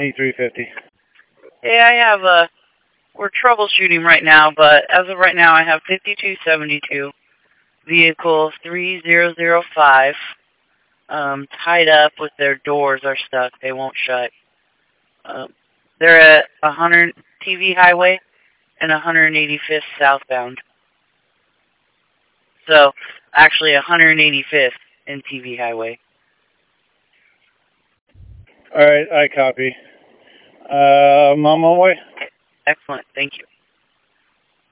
E350. Hey, we're troubleshooting right now, but as of right now, I have 5272, vehicle 3005, tied up with their doors are stuck. They won't shut. They're at 100 TV Highway and 185th southbound. So, actually 185th in TV Highway. Alright, I copy. I'm on my way. Excellent. Thank you.